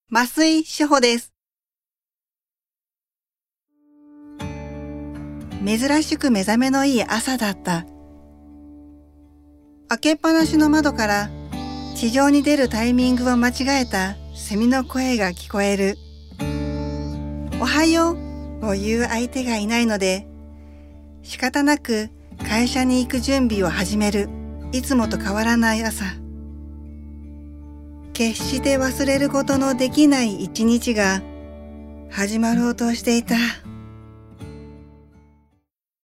増井志保です。珍しく目覚めのいい朝だった。開けっぱなしの窓から地上に出るタイミングを間違えたセミの声が聞こえる。おはようを言う相手がいないので、仕方なく会社に行く準備を始める。いつもと変わらない朝。決して忘れることのできない一日が始まろうとしていた。